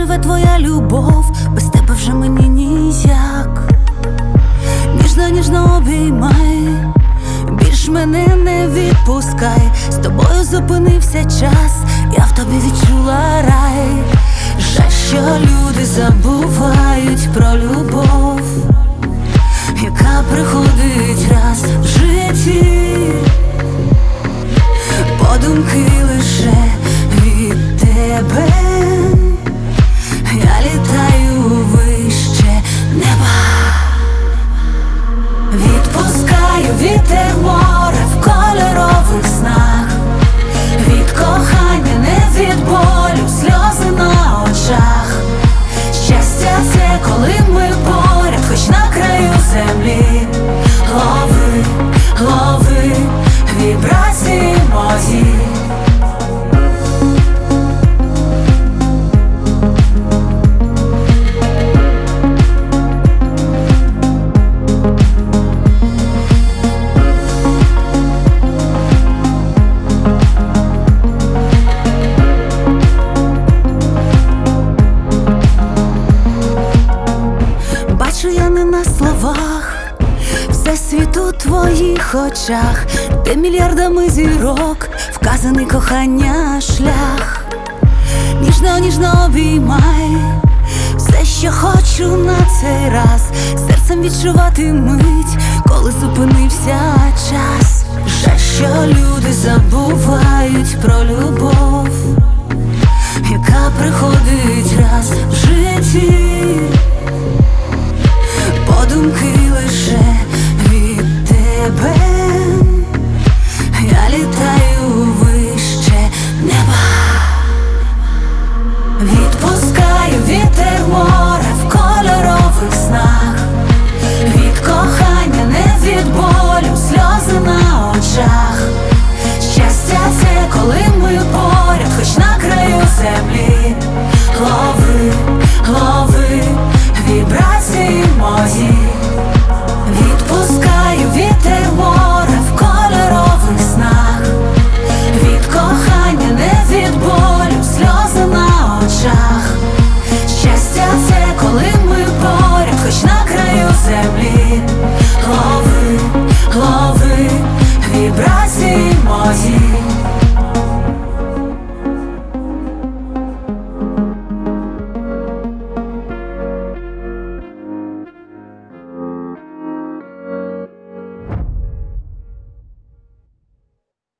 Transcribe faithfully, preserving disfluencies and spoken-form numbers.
живе твоя любов, без тебе вже мені ніяк. Ніжно, ніжно обіймай, більш мене не відпускай. З тобою зупинився час, я в тобі відчула рай. Жаль, що люди забувають про любов, яка приходить раз в житті. Подумки лише від тебе я літаю вище неба. Відпускаю вітер, море в кольорових снах. Від кохання, не від болю, сльози на очах. Щастя — це коли ми поряд, хоч на краю землі. Лови, лови вібрації мої. Бачу я не на словах, все світ у твоїх очах, де мільярдами зірок вказаний кохання шлях. Ніжно, ніжно обіймай, все, що хочу на цей раз. Серцем відчувати мить, коли зупинився час. Жаль, що люди забувають про любов, яка приходить раз в житті. Подумки лише від тебе я літаю вище неба. Відпускаю вітер, море в кольорових снах. Від кохання, не від болю, сльози на очах. Щастя — це коли ми поряд, хоч на краю землі. Лови, лови вібрації мої. Відпускаю вітер, море в кольорових снах. Від кохання, не від болю, сльози на очах. Щастя — це коли ми поряд, хоч на краю землі. Лови, лови вібрації мої.